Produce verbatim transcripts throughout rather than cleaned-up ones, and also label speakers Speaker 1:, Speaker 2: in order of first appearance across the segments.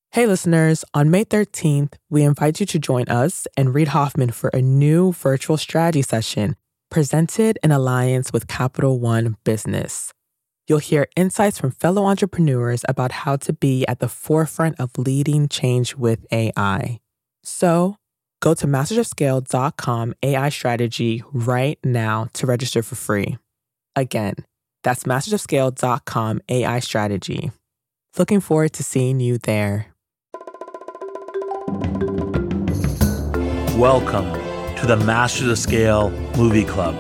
Speaker 1: Hey listeners, on May thirteenth, we invite you to join us and Reid Hoffman for a new virtual strategy session presented in alliance with Capital One Business. You'll hear insights from fellow entrepreneurs about how to be at the forefront of leading change with A I. So, go to masters of scale dot com A I strategy right now to register for free. Again, that's masters of scale dot com A I strategy. Looking forward to seeing you there.
Speaker 2: Welcome to the Masters of Scale Movie Club.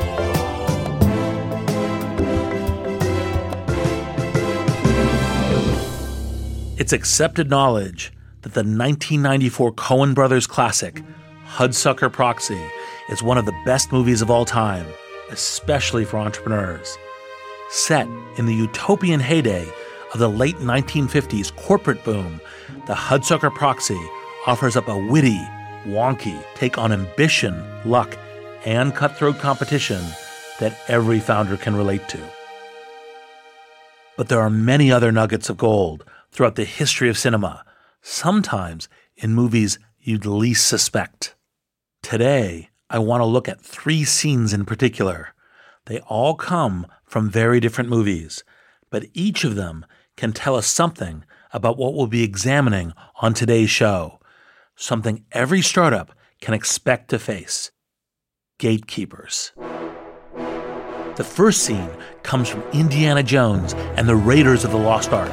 Speaker 2: It's accepted knowledge that the nineteen ninety-four Coen Brothers classic, Hudsucker Proxy, is one of the best movies of all time, especially for entrepreneurs. Set in the utopian heyday of the late nineteen fifties corporate boom, the Hudsucker Proxy offers up a witty, wonky take on ambition, luck, and cutthroat competition that every founder can relate to. But there are many other nuggets of gold throughout the history of cinema, sometimes in movies you'd least suspect. Today, I want to look at three scenes in particular. They all come from very different movies, but each of them can tell us something about what we'll be examining on today's show. Something every startup can expect to face: gatekeepers. The first scene comes from Indiana Jones and the Raiders of the Lost Ark.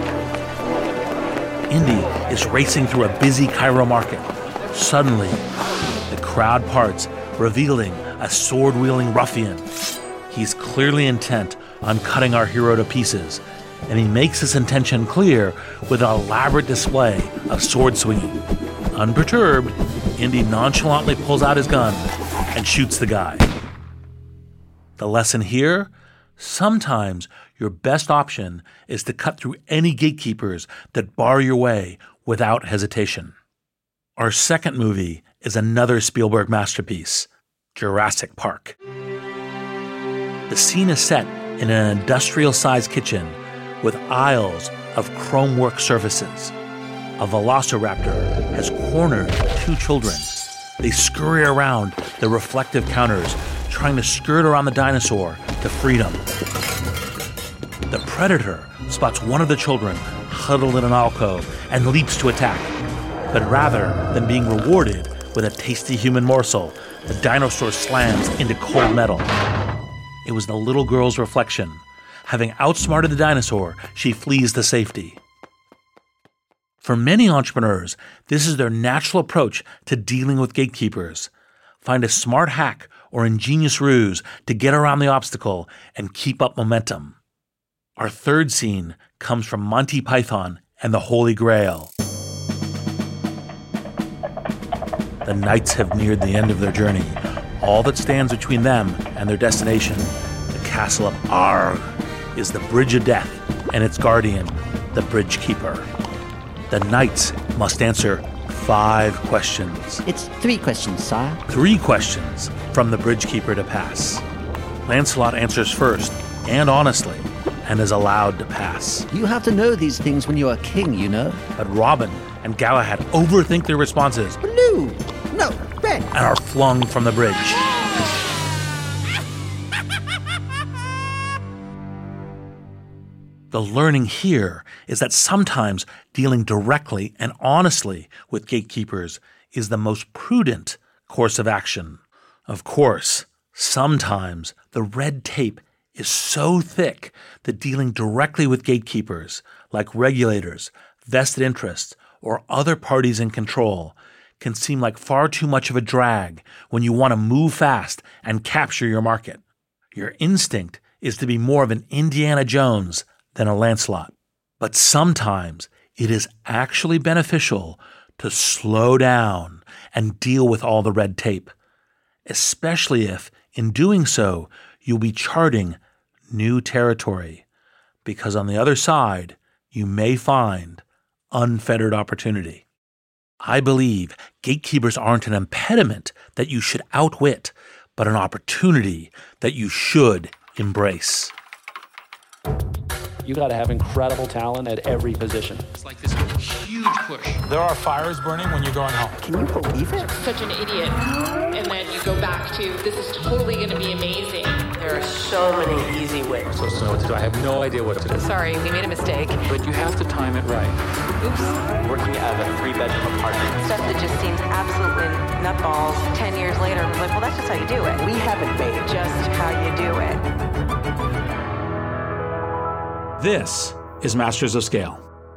Speaker 2: Indy is racing through a busy Cairo market. Suddenly, the crowd parts, revealing a sword-wielding ruffian. He's clearly intent on cutting our hero to pieces, and he makes his intention clear with an elaborate display of sword swinging. Unperturbed, Indy nonchalantly pulls out his gun and shoots the guy. The lesson here? Sometimes your best option is to cut through any gatekeepers that bar your way without hesitation. Our second movie is another Spielberg masterpiece, Jurassic Park. The scene is set in an industrial-sized kitchen with aisles of chromework surfaces. A velociraptor has cornered two children. They scurry around the reflective counters, trying to skirt around the dinosaur to freedom. The predator spots one of the children huddled in an alcove and leaps to attack. But rather than being rewarded with a tasty human morsel, the dinosaur slams into cold metal. It was the little girl's reflection. Having outsmarted the dinosaur, she flees to safety. For many entrepreneurs, this is their natural approach to dealing with gatekeepers. Find a smart hack or ingenious ruse to get around the obstacle and keep up momentum. Our third scene comes from Monty Python and the Holy Grail. The knights have neared the end of their journey. All that stands between them and their destination, the castle of Arg, is the Bridge of Death and its guardian, the Bridge Keeper. The knights must answer five questions.
Speaker 3: It's three questions, sire.
Speaker 2: Three questions from the Bridge Keeper to pass. Lancelot answers first, and honestly, and is allowed to pass.
Speaker 3: You have to know these things when you're a king, you know.
Speaker 2: But Robin and Galahad overthink their responses.
Speaker 3: Blue! No, red!
Speaker 2: And are flung from the bridge. The learning here is that sometimes dealing directly and honestly with gatekeepers is the most prudent course of action. Of course, sometimes the red tape is so thick that dealing directly with gatekeepers, like regulators, vested interests, or other parties in control, can seem like far too much of a drag when you want to move fast and capture your market. Your instinct is to be more of an Indiana Jones than a Lancelot. But sometimes it is actually beneficial to slow down and deal with all the red tape, especially if, in doing so, you'll be charting new territory, because on the other side, you may find unfettered opportunity. I believe gatekeepers aren't an impediment that you should outwit, but an opportunity that you should embrace.
Speaker 4: You got to have incredible talent at every position.
Speaker 5: It's like this huge push.
Speaker 6: There are fires burning when you're going home.
Speaker 3: Can you believe it?
Speaker 7: Such an idiot. And then you go back to, this is totally going to be amazing.
Speaker 8: There are so many easy wins.
Speaker 4: So, so what to do? I have no idea what to do.
Speaker 7: Sorry, we made a mistake.
Speaker 4: But you have to time it right.
Speaker 7: Oops.
Speaker 8: Working out of a three-bedroom apartment.
Speaker 9: Stuff that just seems absolutely nutballs. Ten years later, I'm like, well, that's just how you do it.
Speaker 3: We haven't made
Speaker 9: Just how you do it.
Speaker 2: This is Masters of Scale.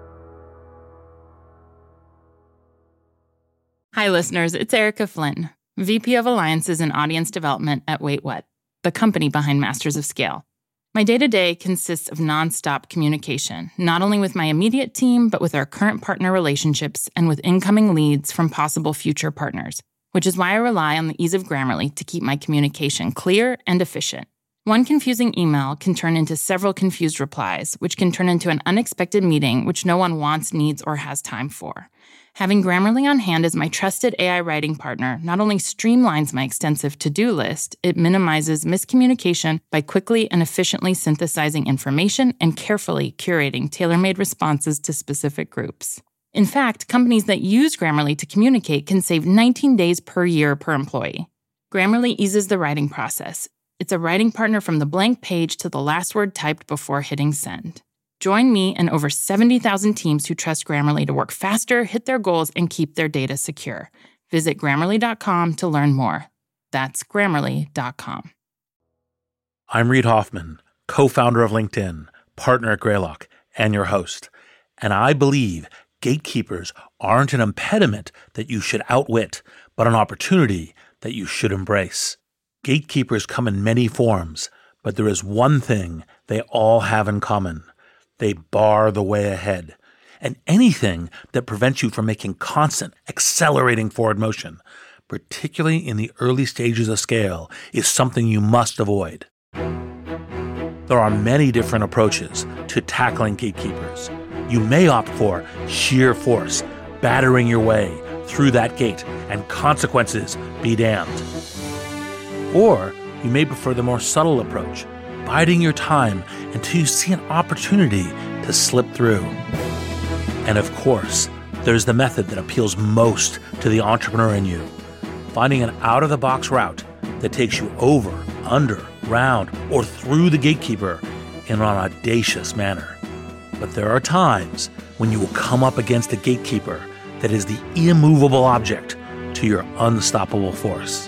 Speaker 10: Hi, listeners. It's Erica Flynn, V P of Alliances and Audience Development at Wait What, the company behind Masters of Scale. My day-to-day consists of nonstop communication, not only with my immediate team, but with our current partner relationships and with incoming leads from possible future partners, which is why I rely on the ease of Grammarly to keep my communication clear and efficient. One confusing email can turn into several confused replies, which can turn into an unexpected meeting which no one wants, needs, or has time for. Having Grammarly on hand as my trusted A I writing partner not only streamlines my extensive to-do list, it minimizes miscommunication by quickly and efficiently synthesizing information and carefully curating tailor-made responses to specific groups. In fact, companies that use Grammarly to communicate can save nineteen days per year per employee. Grammarly eases the writing process. It's a writing partner from the blank page to the last word typed before hitting send. Join me and over seventy thousand teams who trust Grammarly to work faster, hit their goals, and keep their data secure. Visit Grammarly dot com to learn more. That's Grammarly dot com.
Speaker 2: I'm Reid Hoffman, co-founder of LinkedIn, partner at Greylock, and your host. And I believe gatekeepers aren't an impediment that you should outwit, but an opportunity that you should embrace. Gatekeepers come in many forms, but there is one thing they all have in common. They bar the way ahead. And anything that prevents you from making constant, accelerating forward motion, particularly in the early stages of scale, is something you must avoid. There are many different approaches to tackling gatekeepers. You may opt for sheer force, battering your way through that gate, and consequences be damned. Or you may prefer the more subtle approach, biding your time until you see an opportunity to slip through. And of course, there's the method that appeals most to the entrepreneur in you, finding an out-of-the-box route that takes you over, under, round, or through the gatekeeper in an audacious manner. But there are times when you will come up against a gatekeeper that is the immovable object to your unstoppable force.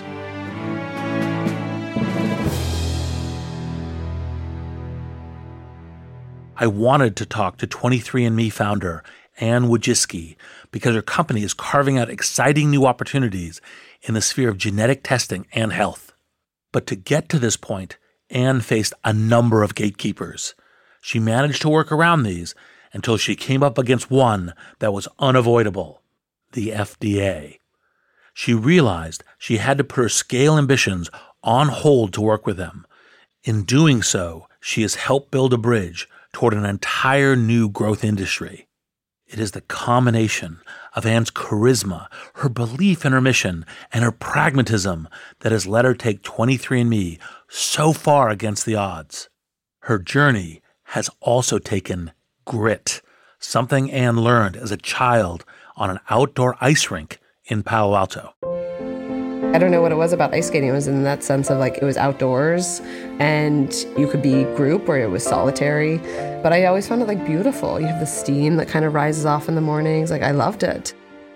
Speaker 2: I wanted to talk to twenty-three and me founder Anne Wojcicki because her company is carving out exciting new opportunities in the sphere of genetic testing and health. But to get to this point, Anne faced a number of gatekeepers. She managed to work around these until she came up against one that was unavoidable, the F D A. She realized she had to put her scale ambitions on hold to work with them. In doing so, she has helped build a bridge toward an entire new growth industry. It is the combination of Anne's charisma, her belief in her mission, and her pragmatism that has let her take twenty-three and me so far against the odds. Her journey has also taken grit, something Anne learned as a child on an outdoor ice rink in Palo Alto.
Speaker 11: I don't know what it was about ice skating. It was in that sense of like it was outdoors and you could be group or it was solitary. But I always found it like beautiful. You have the steam that kind of rises off in the mornings. Like I loved it.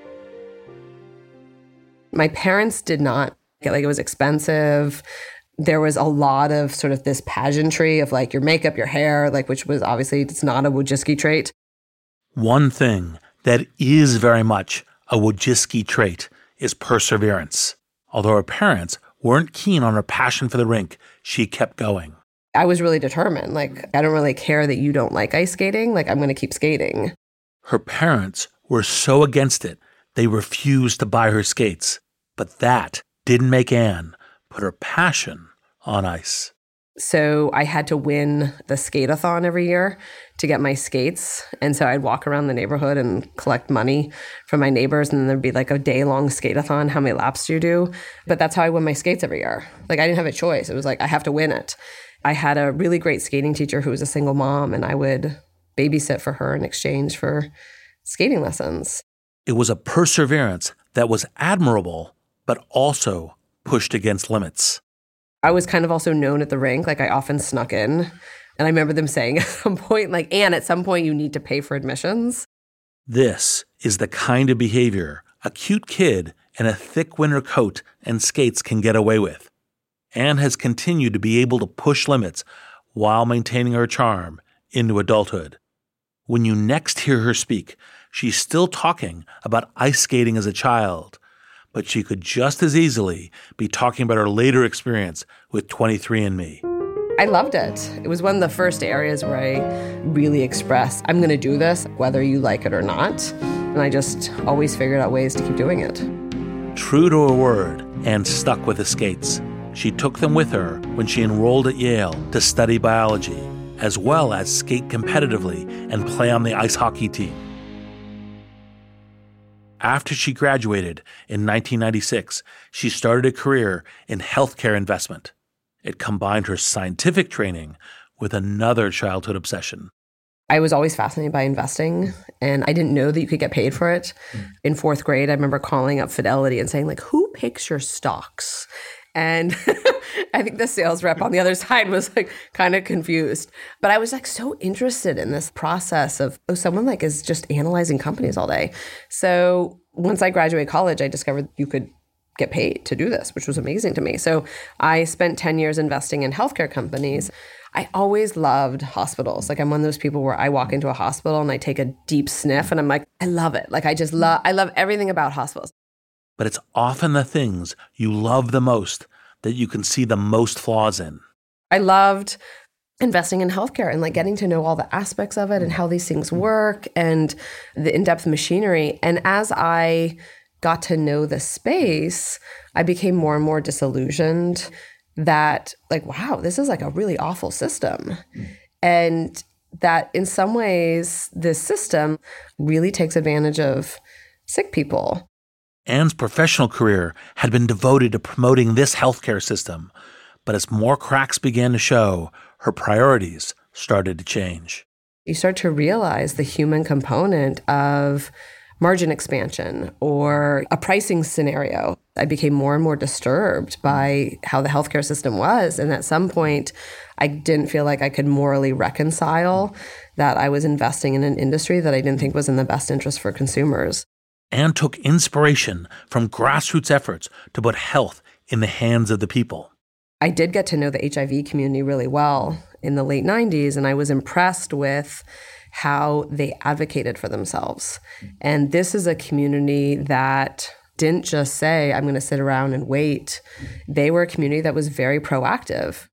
Speaker 11: My parents did not get like it was expensive. There was a lot of sort of this pageantry of like your makeup, your hair, like which was obviously it's not a Wojcicki trait.
Speaker 2: One thing that is very much a Wojcicki trait is perseverance. Although her parents weren't keen on her passion for the rink, she kept going.
Speaker 11: I was really determined. Like, I don't really care that you don't like ice skating. Like, I'm going to keep skating.
Speaker 2: Her parents were so against it, they refused to buy her skates. But that didn't make Anne put her passion on ice.
Speaker 11: So I had to win the skate-a-thon every year to get my skates. And so I'd walk around the neighborhood and collect money from my neighbors. And then there'd be like a day-long skate-a-thon. How many laps do you do? But that's how I win my skates every year. Like I didn't have a choice. It was like, I have to win it. I had a really great skating teacher who was a single mom, and I would babysit for her in exchange for skating lessons.
Speaker 2: It was a perseverance that was admirable, but also pushed against limits.
Speaker 11: I was kind of also known at the rink. Like, I often snuck in. And I remember them saying at some point, like, Anne, at some point you need to pay for admissions.
Speaker 2: This is the kind of behavior a cute kid in a thick winter coat and skates can get away with. Anne has continued to be able to push limits while maintaining her charm into adulthood. When you next hear her speak, she's still talking about ice skating as a child, but she could just as easily be talking about her later experience with twenty-three and me.
Speaker 11: I loved it. It was one of the first areas where I really expressed, I'm going to do this, whether you like it or not. And I just always figured out ways to keep doing it.
Speaker 2: True to her word, Anne stuck with the skates. She took them with her when she enrolled at Yale to study biology, as well as skate competitively and play on the ice hockey team. After she graduated in nineteen ninety-six, she started a career in healthcare investment. It combined her scientific training with another childhood obsession.
Speaker 11: I was always fascinated by investing, and I didn't know that you could get paid for it. Mm. In fourth grade, I remember calling up Fidelity and saying, like, who picks your stocks? And I think the sales rep on the other side was like kind of confused. But I was like so interested in this process of, oh, someone like is just analyzing companies all day. So once I graduated college, I discovered you could get paid to do this, which was amazing to me. So I spent ten years investing in healthcare companies. I always loved hospitals. Like, I'm one of those people where I walk into a hospital and I take a deep sniff and I'm like, I love it. Like, I just love, I love everything about hospitals.
Speaker 2: But it's often the things you love the most that you can see the most flaws in.
Speaker 11: I loved investing in healthcare and like getting to know all the aspects of it and how these things work and the in-depth machinery. And as I got to know the space, I became more and more disillusioned that, like, wow, this is like a really awful system. Mm. And that in some ways, this system really takes advantage of sick people.
Speaker 2: Anne's professional career had been devoted to promoting this healthcare system, but as more cracks began to show, her priorities started to change.
Speaker 11: You start to realize the human component of margin expansion or a pricing scenario. I became more and more disturbed by how the healthcare system was. And at some point, I didn't feel like I could morally reconcile that I was investing in an industry that I didn't think was in the best interest for consumers.
Speaker 2: Anne took inspiration from grassroots efforts to put health in the hands of the people.
Speaker 11: I did get to know the H I V community really well in the late nineties, and I was impressed with how they advocated for themselves. And this is a community that didn't just say, I'm going to sit around and wait. They were a community that was very proactive.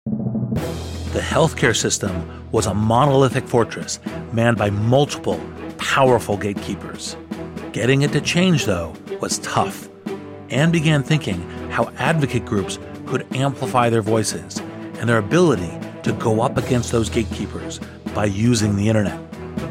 Speaker 2: The healthcare system was a monolithic fortress manned by multiple, powerful gatekeepers. Getting it to change, though, was tough. Anne began thinking how advocate groups could amplify their voices and their ability to go up against those gatekeepers by using the internet.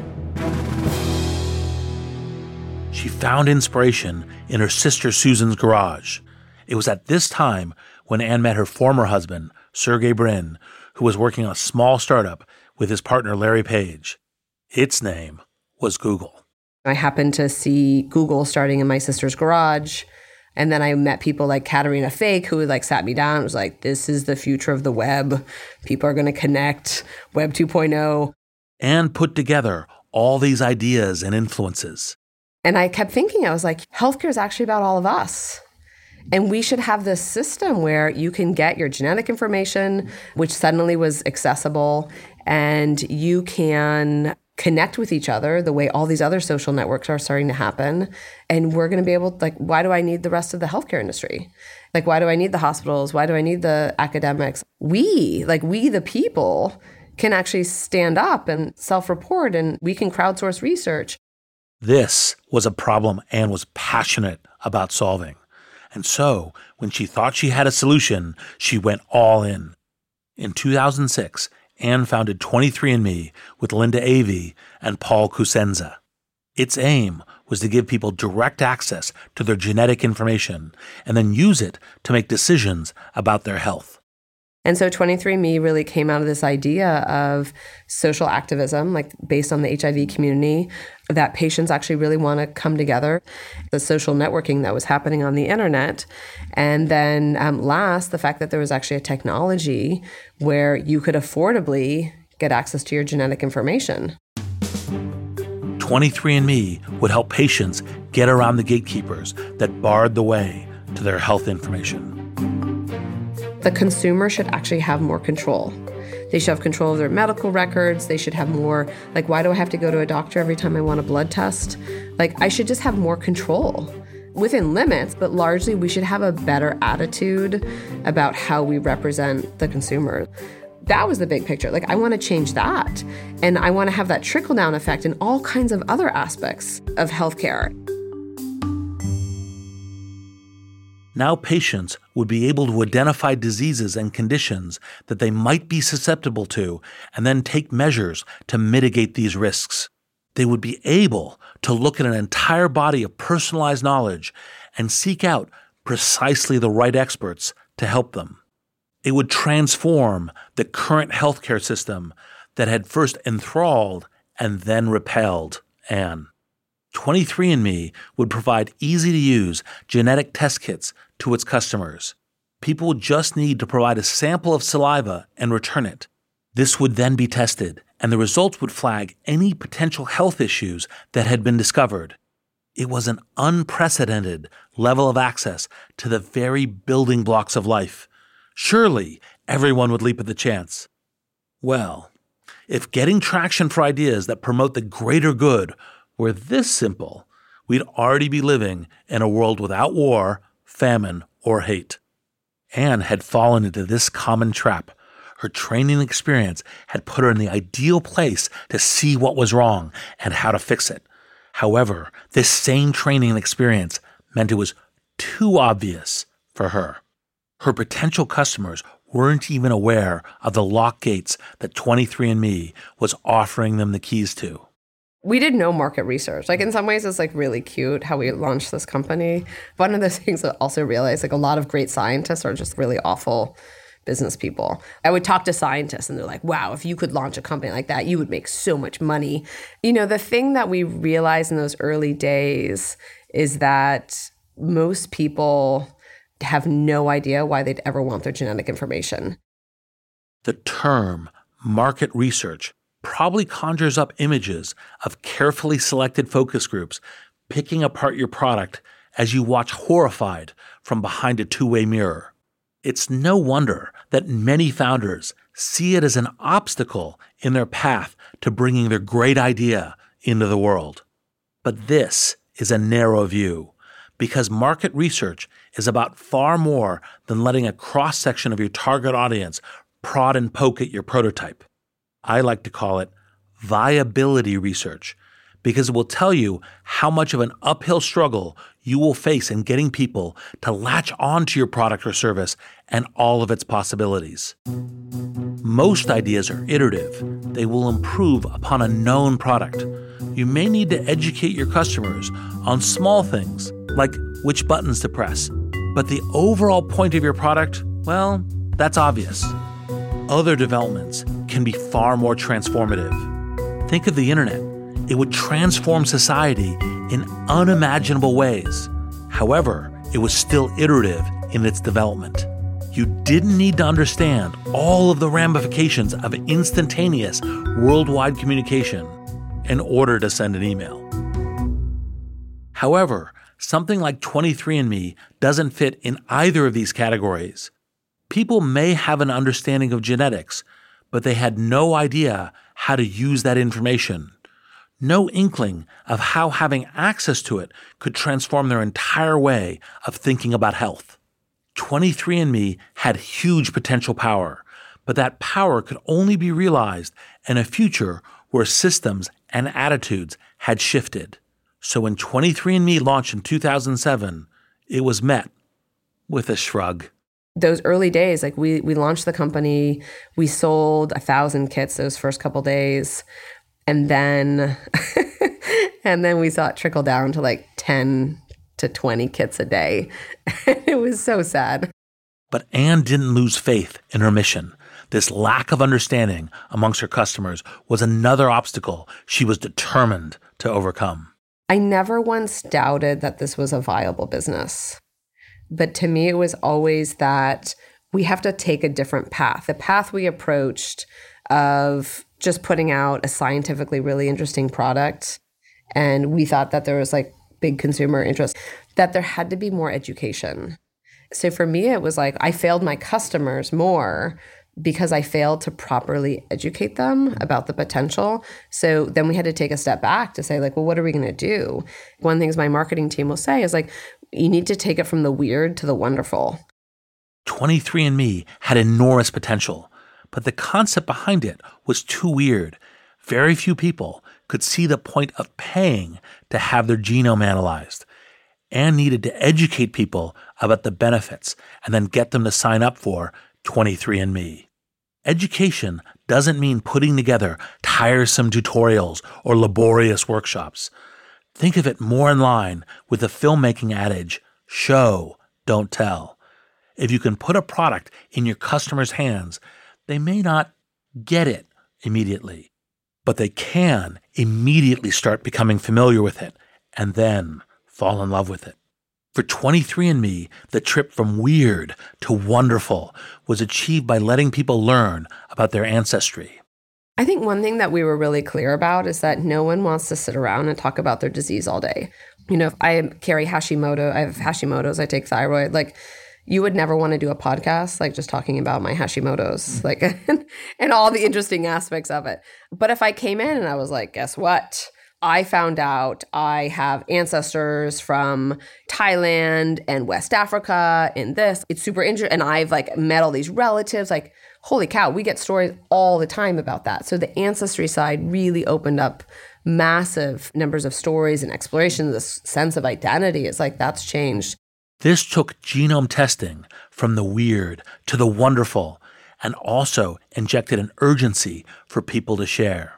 Speaker 2: She found inspiration in her sister Susan's garage. It was at this time when Anne met her former husband, Sergey Brin, who was working on a small startup with his partner Larry Page. Its name was Google.
Speaker 11: I happened to see Google starting in my sister's garage. And then I met people like Katerina Fake, who like sat me down and was like, this is the future of the web. People are going to connect, Web two point oh.
Speaker 2: Anne put together all these ideas and influences.
Speaker 11: And I kept thinking, I was like, healthcare is actually about all of us. And we should have this system where you can get your genetic information, which suddenly was accessible, and you can connect with each other the way all these other social networks are starting to happen. And we're going to be able to, like, why do I need the rest of the healthcare industry? Like, why do I need the hospitals? Why do I need the academics? We, like we the people, can actually stand up and self-report, and we can crowdsource research.
Speaker 2: This was a problem Anne was passionate about solving. And so, when she thought she had a solution, she went all in. In two thousand six, Anne founded twenty-three and me with Linda Avey and Paul Kusenza. Its aim was to give people direct access to their genetic information and then use it to make decisions about their health.
Speaker 11: And so twenty-three and me really came out of this idea of social activism, like based on the H I V community, that patients actually really want to come together, the social networking that was happening on the internet. And then um, last, the fact that there was actually a technology where you could affordably get access to your genetic information.
Speaker 2: twenty-three and me would help patients get around the gatekeepers that barred the way to their health information.
Speaker 11: The consumer should actually have more control. They should have control of their medical records. They should have more, like, why do I have to go to a doctor every time I want a blood test? Like, I should just have more control within limits, but largely we should have a better attitude about how we represent the consumer. That was the big picture. Like, I want to change that. And I want to have that trickle-down effect in all kinds of other aspects of healthcare.
Speaker 2: Now patients would be able to identify diseases and conditions that they might be susceptible to and then take measures to mitigate these risks. They would be able to look at an entire body of personalized knowledge and seek out precisely the right experts to help them. It would transform the current healthcare system that had first enthralled and then repelled Anne. twenty-three and me would provide easy-to-use genetic test kits to its customers. People would just need to provide a sample of saliva and return it. This would then be tested, and the results would flag any potential health issues that had been discovered. It was an unprecedented level of access to the very building blocks of life. Surely everyone would leap at the chance. Well, if getting traction for ideas that promote the greater good were this simple, we'd already be living in a world without war, famine, or hate. Anne had fallen into this common trap. Her training experience had put her in the ideal place to see what was wrong and how to fix it. However, this same training experience meant it was too obvious for her. Her potential customers weren't even aware of the lock gates that twenty-three and me was offering them the keys to.
Speaker 11: We did no market research. Like, in some ways, it's like really cute how we launched this company. One of those things I also realized, like, a lot of great scientists are just really awful business people. I would talk to scientists and they're like, wow, if you could launch a company like that, you would make so much money. You know, the thing that we realized in those early days is that most people have no idea why they'd ever want their genetic information.
Speaker 2: The term market research probably conjures up images of carefully selected focus groups picking apart your product as you watch horrified from behind a two-way mirror. It's no wonder that many founders see it as an obstacle in their path to bringing their great idea into the world. But this is a narrow view, because market research is about far more than letting a cross-section of your target audience prod and poke at your prototype. I like to call it viability research, because it will tell you how much of an uphill struggle you will face in getting people to latch onto your product or service and all of its possibilities. Most ideas are iterative. They will improve upon a known product. You may need to educate your customers on small things, like which buttons to press. But the overall point of your product, well, that's obvious. Other developments can be far more transformative. Think of the internet. It would transform society in unimaginable ways. However, it was still iterative in its development. You didn't need to understand all of the ramifications of instantaneous worldwide communication in order to send an email. However, something like twenty-three and me doesn't fit in either of these categories. People may have an understanding of genetics, but they had no idea how to use that information. No inkling of how having access to it could transform their entire way of thinking about health. twenty-three and me had huge potential power, but that power could only be realized in a future where systems and attitudes had shifted. So when twenty-three and me launched in two thousand seven, it was met with a shrug.
Speaker 11: Those early days, like we we launched the company, we sold a thousand kits those first couple days, and then and then we saw it trickle down to like ten to twenty kits a day. It was so sad.
Speaker 2: But Anne didn't lose faith in her mission. This lack of understanding amongst her customers was another obstacle she was determined to overcome.
Speaker 11: I never once doubted that this was a viable business. But to me, it was always that we have to take a different path. The path we approached of just putting out a scientifically really interesting product, and we thought that there was like big consumer interest, that there had to be more education. So for me, it was like I failed my customers more because I failed to properly educate them about the potential. So then we had to take a step back to say, like, well, what are we going to do? One thing my marketing team will say is like, you need to take it from the weird to the wonderful.
Speaker 2: twenty-three and me had enormous potential, but the concept behind it was too weird. Very few people could see the point of paying to have their genome analyzed, and needed to educate people about the benefits and then get them to sign up for twenty-three and me. Education doesn't mean putting together tiresome tutorials or laborious workshops. Think of it more in line with the filmmaking adage, show, don't tell. If you can put a product in your customers' hands, they may not get it immediately, but they can immediately start becoming familiar with it and then fall in love with it. For twenty-three and me, the trip from weird to wonderful was achieved by letting people learn about their ancestry.
Speaker 11: I think one thing that we were really clear about is that no one wants to sit around and talk about their disease all day. You know, if I carry Hashimoto, I have Hashimoto's, I take thyroid, like you would never want to do a podcast, like just talking about my Hashimoto's, like, and, and all the interesting aspects of it. But if I came in and I was like, guess what? I found out I have ancestors from Thailand and West Africa and this. It's super interesting. And I've like met all these relatives. Like, holy cow, we get stories all the time about that. So the ancestry side really opened up massive numbers of stories and exploration. This sense of identity, it's like that's changed.
Speaker 2: This took genome testing from the weird to the wonderful and also injected an urgency for people to share.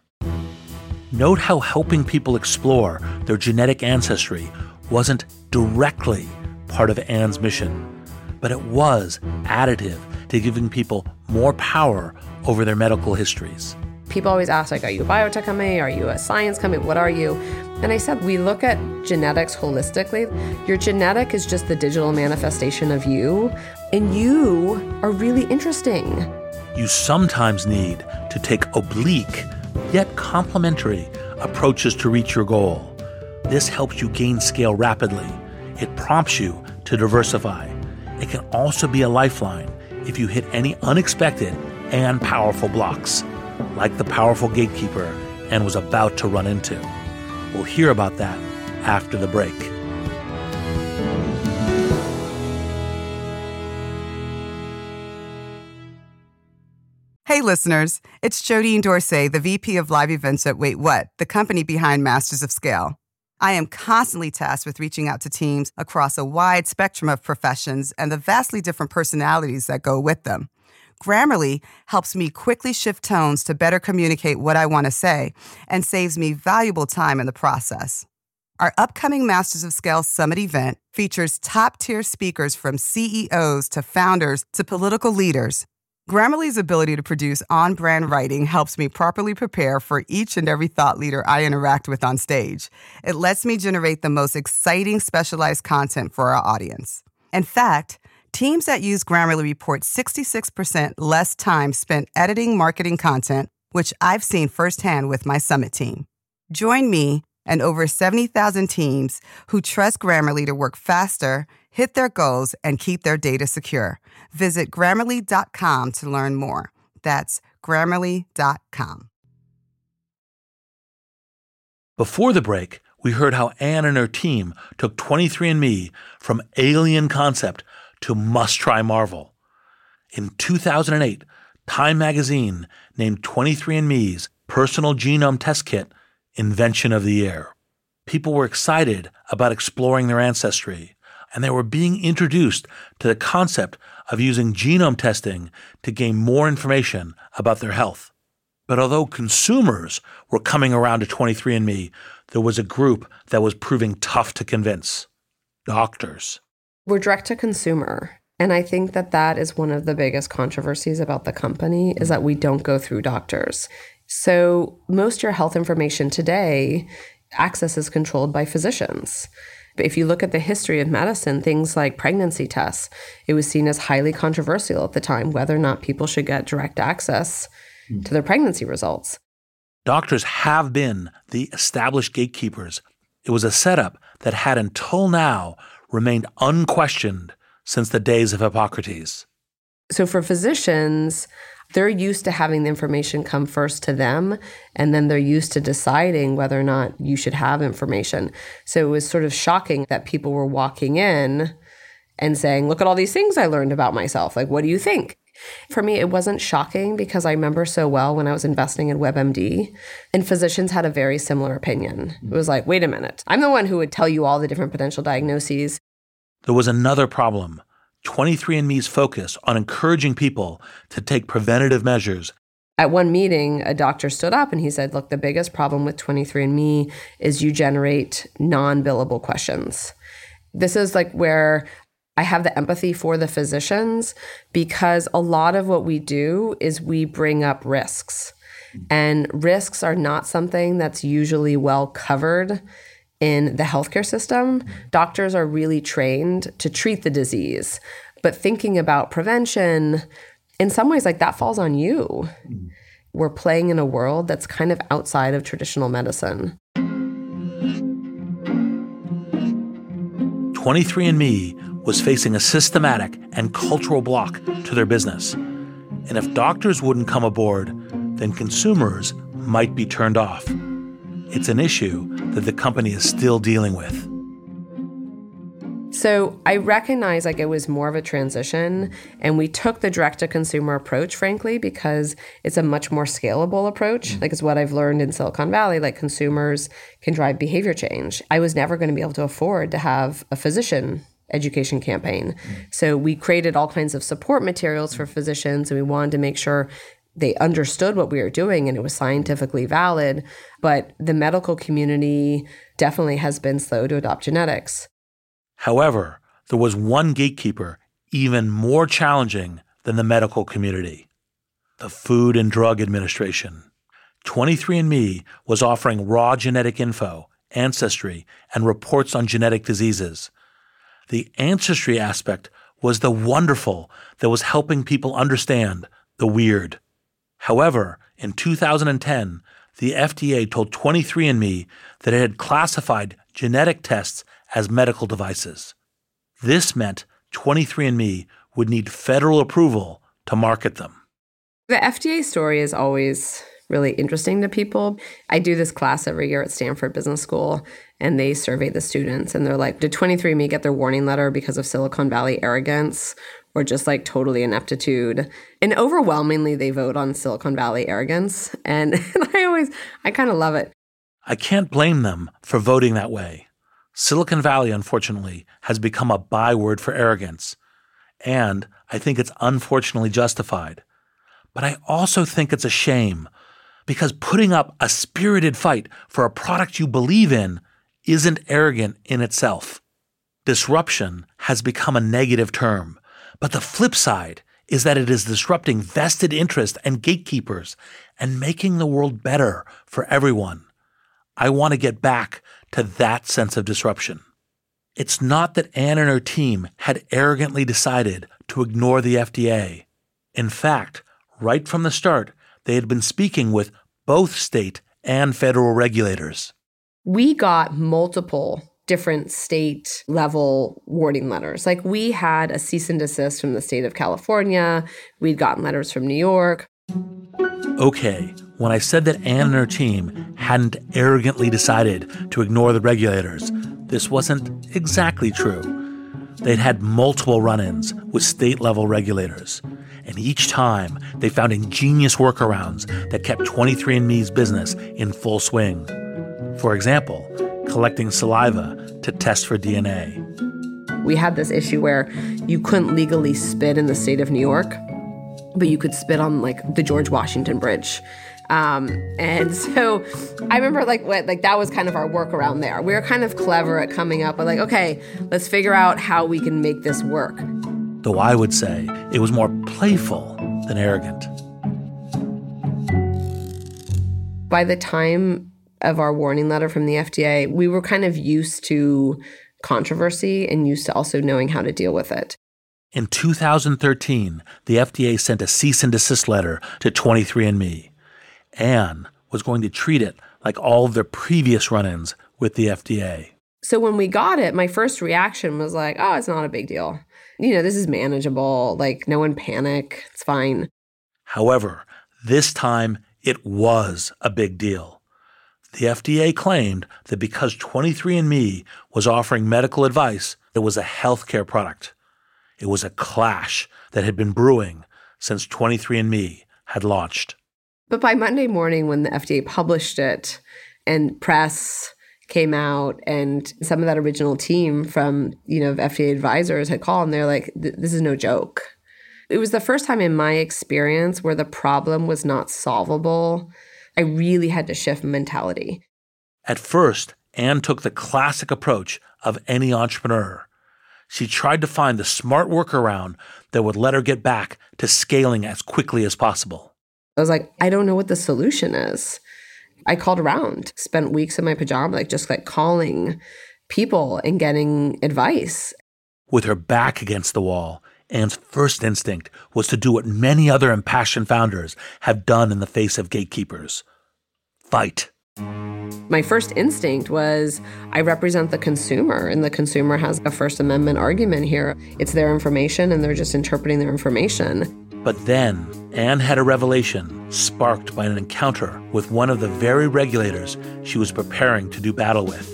Speaker 2: Note how helping people explore their genetic ancestry wasn't directly part of Anne's mission, but it was additive to giving people more power over their medical histories.
Speaker 11: People always ask, like, are you a biotech company? Are you a science company? What are you? And I said, we look at genetics holistically. Your genetic is just the digital manifestation of you, and you are really interesting.
Speaker 2: You sometimes need to take oblique yet complementary approaches to reach your goal. This helps you gain scale rapidly. It prompts you to diversify. It can also be a lifeline if you hit any unexpected and powerful blocks, like the powerful gatekeeper Anne was about to run into. We'll hear about that after the break.
Speaker 12: Hey listeners, it's Jodine Dorsey, the V P of Live Events at Wait What, the company behind Masters of Scale. I am constantly tasked with reaching out to teams across a wide spectrum of professions and the vastly different personalities that go with them. Grammarly helps me quickly shift tones to better communicate what I want to say and saves me valuable time in the process. Our upcoming Masters of Scale Summit event features top-tier speakers from C E Os to founders to political leaders. Grammarly's ability to produce on-brand writing helps me properly prepare for each and every thought leader I interact with on stage. It lets me generate the most exciting specialized content for our audience. In fact, teams that use Grammarly report sixty-six percent less time spent editing marketing content, which I've seen firsthand with my Summit team. Join me and over seventy thousand teams who trust Grammarly to work faster, hit their goals, and keep their data secure. Visit Grammarly dot com to learn more. That's Grammarly dot com.
Speaker 2: Before the break, we heard how Anne and her team took twenty-three and me from alien concept to must-try marvel. In two thousand eight, Time magazine named twenty-three and me's personal genome test kit Invention of the Year. People were excited about exploring their ancestry, and they were being introduced to the concept of using genome testing to gain more information about their health. But although consumers were coming around to twenty-three and me, there was a group that was proving tough to convince: doctors.
Speaker 11: We're direct to consumer. And I think that that is one of the biggest controversies about the company is that we don't go through doctors. So most of your health information today, access is controlled by physicians. But if you look at the history of medicine, things like pregnancy tests, it was seen as highly controversial at the time, whether or not people should get direct access mm. to their pregnancy results.
Speaker 2: Doctors have been the established gatekeepers. It was a setup that had until now remained unquestioned since the days of Hippocrates.
Speaker 11: So for physicians, they're used to having the information come first to them, and then they're used to deciding whether or not you should have information. So it was sort of shocking that people were walking in and saying, look at all these things I learned about myself. Like, what do you think? For me, it wasn't shocking because I remember so well when I was investing in WebMD, and physicians had a very similar opinion. It was like, wait a minute, I'm the one who would tell you all the different potential diagnoses.
Speaker 2: There was another problem. twenty-three and me's focus on encouraging people to take preventative measures.
Speaker 11: At one meeting, a doctor stood up and he said, look, the biggest problem with twenty-three and me is you generate non-billable questions. This is like where I have the empathy for the physicians because a lot of what we do is we bring up risks. And risks are not something that's usually well covered in the healthcare system. Doctors are really trained to treat the disease, but thinking about prevention, in some ways, like that falls on you. Mm. We're playing in a world that's kind of outside of traditional medicine.
Speaker 2: twenty-three and me was facing a systematic and cultural block to their business. And if doctors wouldn't come aboard, then consumers might be turned off. It's an issue that the company is still dealing with.
Speaker 11: So I recognize like it was more of a transition, and we took the direct-to-consumer approach, frankly, because it's a much more scalable approach. Mm-hmm. Like it's what I've learned in Silicon Valley, like consumers can drive behavior change. I was never going to be able to afford to have a physician education campaign. Mm-hmm. So we created all kinds of support materials for physicians, and we wanted to make sure they understood what we were doing and it was scientifically valid. But the medical community definitely has been slow to adopt genetics.
Speaker 2: However, there was one gatekeeper even more challenging than the medical community: the Food and Drug Administration. twenty-three and me was offering raw genetic info, ancestry, and reports on genetic diseases. The ancestry aspect was the wonderful that was helping people understand the weird. However, in two thousand ten, the F D A told twenty-three and me that it had classified genetic tests as medical devices. This meant twenty-three and me would need federal approval to market them.
Speaker 11: The F D A story is always really interesting to people. I do this class every year at Stanford Business School, and they survey the students, and they're like, did twenty-three and me get their warning letter because of Silicon Valley arrogance or just like totally ineptitude? And overwhelmingly, they vote on Silicon Valley arrogance. And, and I always, I kind of love it.
Speaker 2: I can't blame them for voting that way. Silicon Valley, unfortunately, has become a byword for arrogance. And I think it's unfortunately justified. But I also think it's a shame, because putting up a spirited fight for a product you believe in isn't arrogant in itself. Disruption has become a negative term, but the flip side is that it is disrupting vested interest and gatekeepers and making the world better for everyone. I want to get back to that sense of disruption. It's not that Anne and her team had arrogantly decided to ignore the F D A. In fact, right from the start, they had been speaking with both state and federal regulators.
Speaker 11: We got multiple different state level warning letters. Like we had a cease and desist from the state of California. We'd gotten letters from New York.
Speaker 2: Okay, when I said that Anne and her team hadn't arrogantly decided to ignore the regulators, this wasn't exactly true. They'd had multiple run-ins with state-level regulators, and each time they found ingenious workarounds that kept twenty-three and me's business in full swing. For example, collecting saliva to test for D N A.
Speaker 11: We had this issue where you couldn't legally spit in the state of New York, but you could spit on like the George Washington Bridge. Um, and so I remember like what, like that was kind of our workaround there. We were kind of clever at coming up with like, okay, let's figure out how we can make this work.
Speaker 2: though I would say it was more playful than arrogant.
Speaker 11: By the time of our warning letter from the F D A, we were kind of used to controversy and used to also knowing how to deal with it.
Speaker 2: In two thousand thirteen, the F D A sent a cease and desist letter to twenty-three and me. Anne was going to treat it like all of their previous run-ins with the F D A.
Speaker 11: So when we got it, my first reaction was like, oh, it's not a big deal. You know, this is manageable. Like, no one panic. It's fine.
Speaker 2: However, this time it was a big deal. The F D A claimed that because twenty-three and me was offering medical advice, it was a healthcare product. It was a clash that had been brewing since twenty-three and me had launched.
Speaker 11: But by Monday morning, when the F D A published it and press came out and some of that original team from, you know, F D A advisors had called and they're like, this is no joke. It was the first time in my experience where the problem was not solvable. I really had to shift mentality.
Speaker 2: At first, Anne took the classic approach of any entrepreneur. She tried to find the smart workaround that would let her get back to scaling as quickly as possible.
Speaker 11: I was like, I don't know what the solution is. I called around, spent weeks in my pajamas, like just like calling people and getting advice.
Speaker 2: With her back against the wall, Anne's first instinct was to do what many other impassioned founders have done in the face of gatekeepers: fight.
Speaker 11: My first instinct was, I represent the consumer, and the consumer has a First Amendment argument here. It's their information, and they're just interpreting their information.
Speaker 2: But then, Anne had a revelation sparked by an encounter with one of the very regulators she was preparing to do battle with.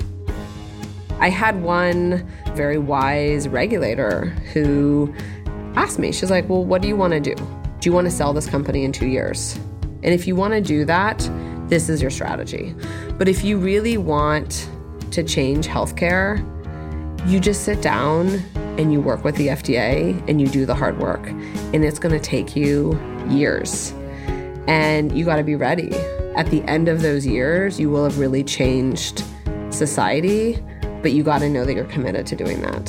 Speaker 11: I had one very wise regulator who asked me, she's like, well, what do you want to do? Do you want to sell this company in two years? And if you want to do that, this is your strategy. But if you really want to change healthcare, you just sit down and you work with the F D A and you do the hard work. And it's going to take you years. And you got to be ready. At the end of those years, you will have really changed society, but you got to know that you're committed to doing that.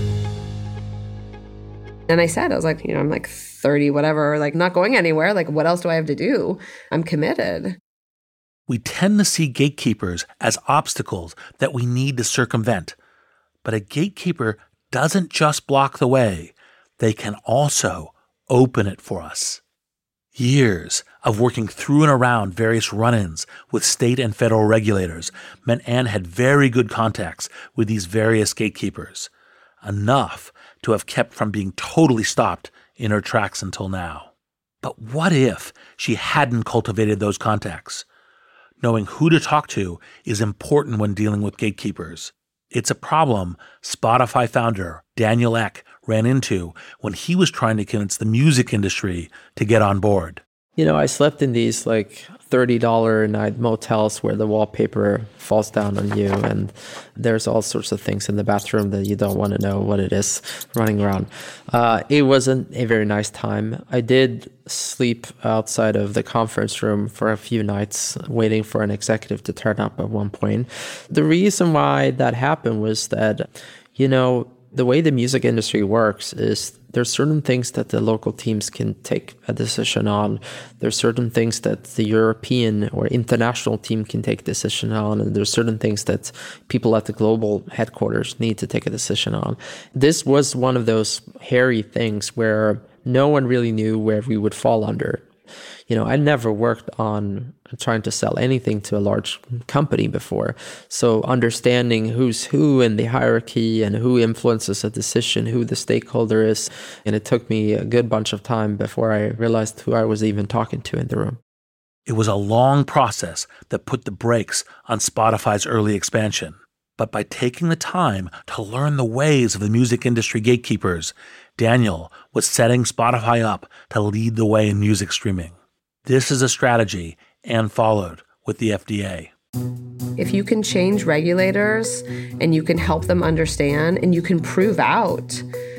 Speaker 11: And I said, I was like, you know, I'm like thirty, whatever, like not going anywhere. Like, what else do I have to do? I'm committed.
Speaker 2: We tend to see gatekeepers as obstacles that we need to circumvent. But a gatekeeper doesn't just block the way. They can also open it for us. Years of working through and around various run-ins with state and federal regulators meant Anne had very good contacts with these various gatekeepers, enough to have kept from being totally stopped in her tracks until now. But what if she hadn't cultivated those contacts? Knowing who to talk to is important when dealing with gatekeepers. It's a problem Spotify founder Daniel Ek ran into when he was trying to convince the music industry to get on board.
Speaker 13: You know, I slept in these like thirty dollars a night motels where the wallpaper falls down on you and there's all sorts of things in the bathroom that you don't want to know what it is running around. Uh, it wasn't a very nice time. I did sleep outside of the conference room for a few nights waiting for an executive to turn up at one point. The reason why that happened was that, you know, the way the music industry works is there's certain things that the local teams can take a decision on. There's certain things that the European or international team can take a decision on. And there's certain things that people at the global headquarters need to take a decision on. This was one of those hairy things where no one really knew where we would fall under. You know, I never worked on trying to sell anything to a large company before. So understanding who's who in the hierarchy and who influences a decision, who the stakeholder is. And it took me a good bunch of time before I realized who I was even talking to in the room.
Speaker 2: It was a long process that put the brakes on Spotify's early expansion. But by taking the time to learn the ways of the music industry gatekeepers, Daniel was setting Spotify up to lead the way in music streaming. This is a strategy Anne followed with the F D A.
Speaker 11: If you can change regulators and you can help them understand and you can prove out,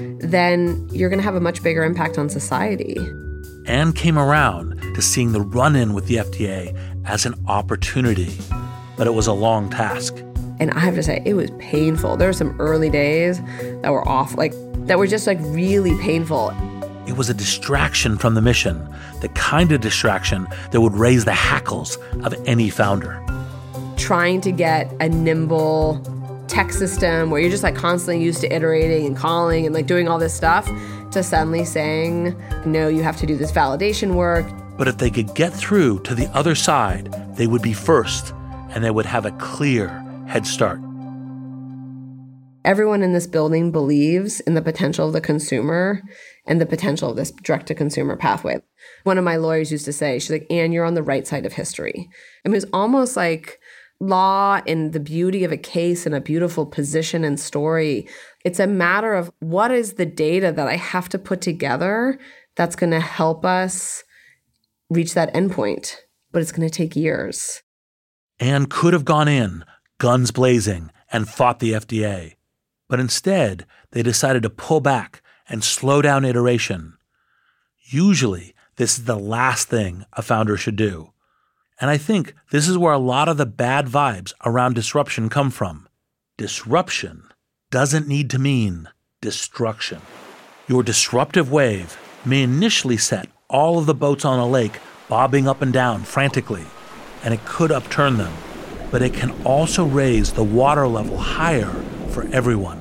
Speaker 11: then you're going to have a much bigger impact on society.
Speaker 2: Anne came around to seeing the run-in with the F D A as an opportunity, but it was a long task.
Speaker 11: And I have to say, it was painful. There were some early days that were off, like, that were just like really painful.
Speaker 2: It was a distraction from the mission, the kind of distraction that would raise the hackles of any founder.
Speaker 11: Trying to get a nimble tech system where you're just like constantly used to iterating and calling and like doing all this stuff, to suddenly saying, no, you have to do this validation work.
Speaker 2: But if they could get through to the other side, they would be first, and they would have a clear head start.
Speaker 11: Everyone in this building believes in the potential of the consumer and the potential of this direct-to-consumer pathway. One of my lawyers used to say, she's like, Anne, you're on the right side of history. I mean, it's almost like law and the beauty of a case and a beautiful position and story. It's a matter of what is the data that I have to put together that's going to help us reach that endpoint, but it's going to take years.
Speaker 2: Anne could have gone in, guns blazing, and fought the F D A. But instead, they decided to pull back and slow down iteration. Usually, this is the last thing a founder should do. And I think this is where a lot of the bad vibes around disruption come from. Disruption doesn't need to mean destruction. Your disruptive wave may initially set all of the boats on a lake bobbing up and down frantically, and it could upturn them, but it can also raise the water level higher for everyone.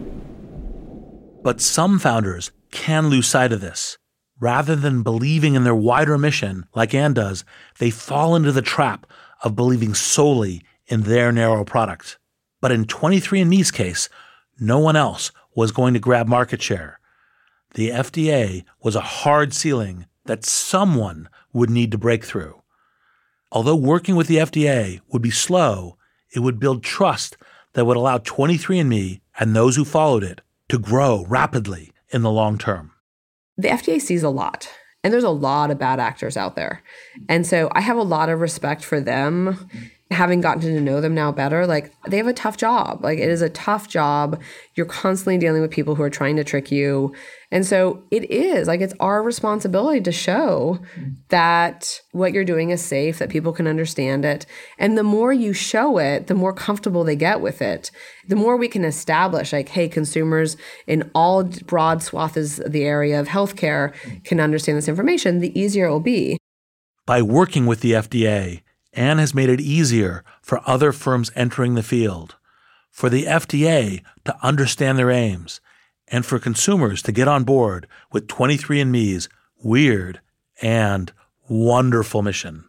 Speaker 2: But some founders can lose sight of this. Rather than believing in their wider mission, like Anne does, they fall into the trap of believing solely in their narrow product. But in twenty-three and me's case, no one else was going to grab market share. The F D A was a hard ceiling that someone would need to break through. Although working with the F D A would be slow, it would build trust that would allow twenty-three and me and those who followed it to grow rapidly in the long term.
Speaker 11: The F D A sees a lot, and there's a lot of bad actors out there. And so I have a lot of respect for them. Having gotten to know them now better, like, they have a tough job. Like, it is a tough job. You're constantly dealing with people who are trying to trick you. And so it is, like, it's our responsibility to show that what you're doing is safe, that people can understand it. And the more you show it, the more comfortable they get with it. The more we can establish, like, hey, consumers in all broad swaths of the area of healthcare can understand this information, the easier it will be.
Speaker 2: By working with the F D A, Anne has made it easier for other firms entering the field, for the F D A to understand their aims, and for consumers to get on board with twenty-three and me's weird and wonderful mission.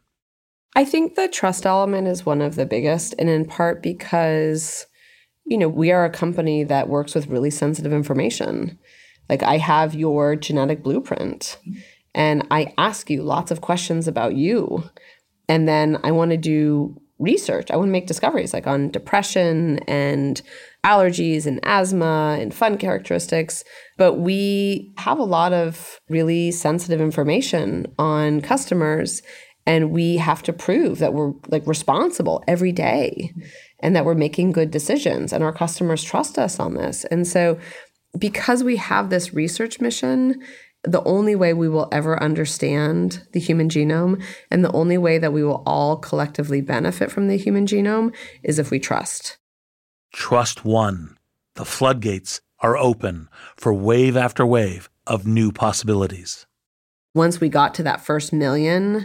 Speaker 11: I think the trust element is one of the biggest, and in part because, you know, we are a company that works with really sensitive information. Like, I have your genetic blueprint, and I ask you lots of questions about you. And then I want to do research. I want to make discoveries like on depression and allergies and asthma and fun characteristics. But we have a lot of really sensitive information on customers, and we have to prove that we're like responsible every day and that we're making good decisions, and our customers trust us on this. And so because we have this research mission, the only way we will ever understand the human genome and the only way that we will all collectively benefit from the human genome is if we trust.
Speaker 2: Trust one. The floodgates are open for wave after wave of new possibilities.
Speaker 11: Once we got to that first million,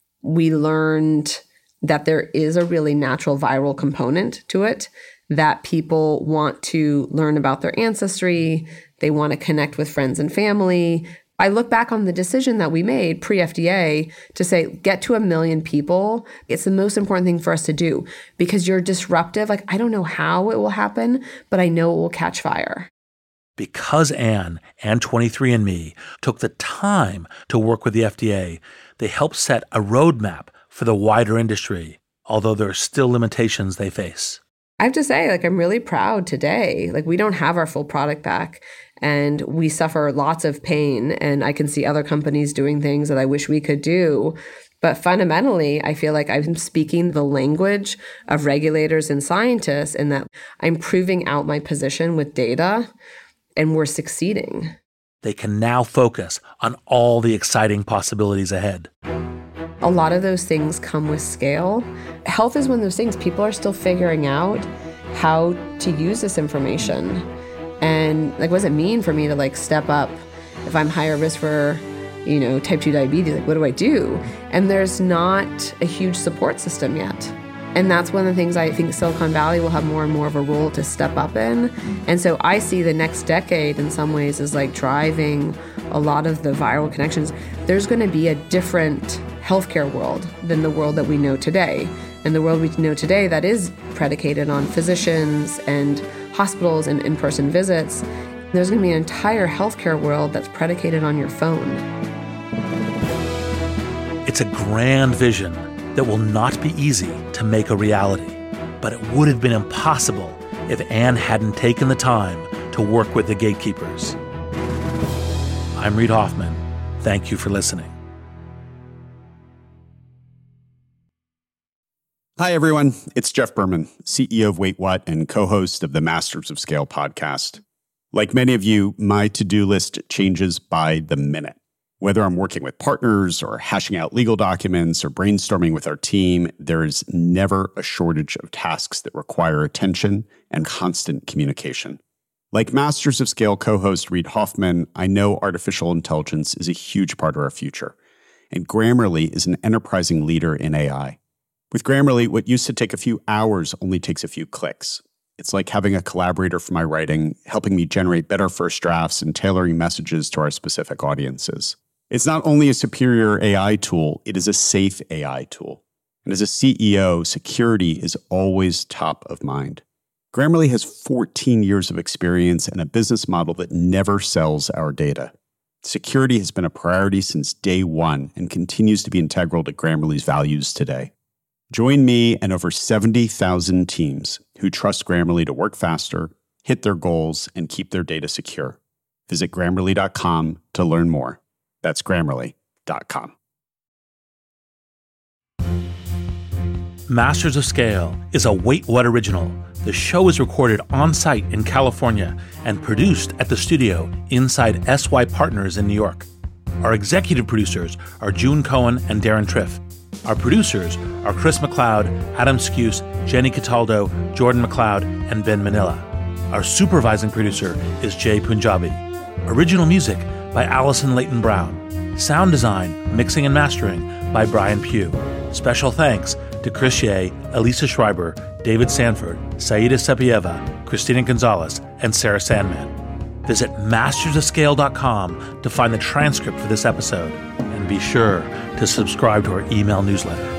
Speaker 11: we learned that there is a really natural viral component to it, that people want to learn about their ancestry. They want to connect with friends and family. I look back on the decision that we made pre-F D A to say, get to a million people. It's the most important thing for us to do because you're disruptive. Like, I don't know how it will happen, but I know it will catch fire.
Speaker 2: Because Anne and twenty-three and me took the time to work with the F D A, they helped set a roadmap for the wider industry, although there are still limitations they face.
Speaker 11: I have to say, like, I'm really proud today. Like, we don't have our full product back, and we suffer lots of pain, and I can see other companies doing things that I wish we could do. But fundamentally, I feel like I'm speaking the language of regulators and scientists, and that I'm proving out my position with data, and we're succeeding.
Speaker 2: They can now focus on all the exciting possibilities ahead.
Speaker 11: A lot of those things come with scale. Health is one of those things people are still figuring out. how to use this information. And like, what does it mean for me to like step up if I'm higher risk for, you know, type two diabetes? Like, what do I do? And there's not a huge support system yet. And that's one of the things I think Silicon Valley will have more and more of a role to step up in. And so I see the next decade in some ways as like driving a lot of the viral connections. There's going to be a different healthcare world than the world that we know today. And the world we know today that is predicated on physicians and hospitals and in-person visits. There's going to be an entire healthcare world that's predicated on your phone.
Speaker 2: It's a grand vision that will not be easy to make a reality, but it would have been impossible if Anne hadn't taken the time to work with the gatekeepers. I'm Reid Hoffman. Thank you for listening.
Speaker 14: Hi, everyone. It's Jeff Berman, C E O of Wait What and co-host of the Masters of Scale podcast. Like many of you, my to-do list changes by the minute. Whether I'm working with partners or hashing out legal documents or brainstorming with our team, there is never a shortage of tasks that require attention and constant communication. Like Masters of Scale co-host Reid Hoffman, I know artificial intelligence is a huge part of our future, and Grammarly is an enterprising leader in A I. With Grammarly, what used to take a few hours only takes a few clicks. It's like having a collaborator for my writing, helping me generate better first drafts and tailoring messages to our specific audiences. It's not only a superior A I tool, it is a safe A I tool. And as a C E O, security is always top of mind. Grammarly has fourteen years of experience and a business model that never sells our data. Security has been a priority since day one and continues to be integral to Grammarly's values today. Join me and over seventy thousand teams who trust Grammarly to work faster, hit their goals, and keep their data secure. Visit Grammarly dot com to learn more. That's Grammarly dot com.
Speaker 2: Masters of Scale is a Wait What original. The show is recorded on-site in California and produced at the studio inside S Y Partners in New York. Our executive producers are June Cohen and Darren Triff. Our producers are Chris McLeod, Adam Skuse, Jenny Cataldo, Jordan McLeod, and Ben Manila. Our supervising producer is Jay Punjabi. Original music by Allison Leighton Brown. Sound design, mixing, and mastering by Brian Pugh. Special thanks to Chris Ye, Elisa Schreiber, David Sanford, Saida Sepieva, Christina Gonzalez, and Sarah Sandman. Visit masters of scale dot com to find the transcript for this episode, and be sure to subscribe to our email newsletter.